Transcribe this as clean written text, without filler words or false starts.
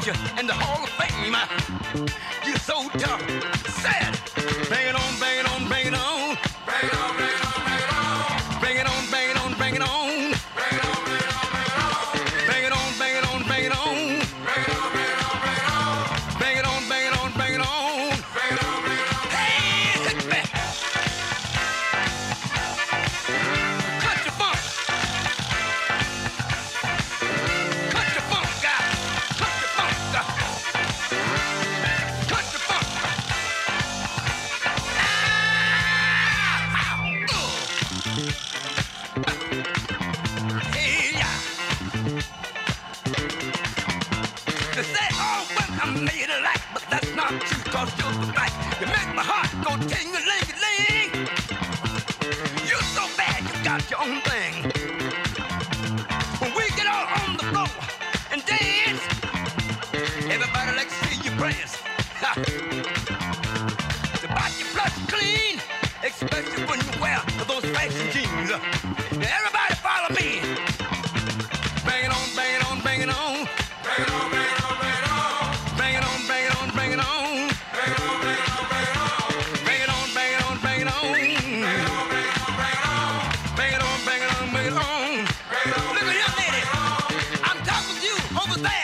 put you in the Hall of Fame. You're so tough. Say it. Bring it on, bring it on, bring it on. Bring it on, bring it on, bring it on. Bring it on, bring it on, bring it on. Bring it on, bring it on, bring it on. Bring it on, bring it on, bring it on. Bring it on, bring it on, bring it on. Bring it on, bring it on, bring it on. Bring it on, bring it on. Hey, hit me. Cut your funk. Cut your funk, guy. Cut your funk. Cut your funk. Hey, yeah. They say, oh, well, I'm made of light, but that's not true, cause you're the right. You make my heart go ting-a-ling-a-ling. You're so bad, you got your own thing. When we get all on the floor and dance, everybody likes to see you prance. The body flush clean, especially when you wear those fashion jeans. Now everybody follow me. Bring it on, bring it on, bring it on. Bring it on, bring it on, bring it on. Bring it on, bring it on, bring it on. Bring it on, bring it on, bring it on. Bring it on, bring it on, bring it on. Bring it on, bring it on, bring it on. Bring it on, bring it on, bring it on. Look at here, lady. I'm talking to you over there.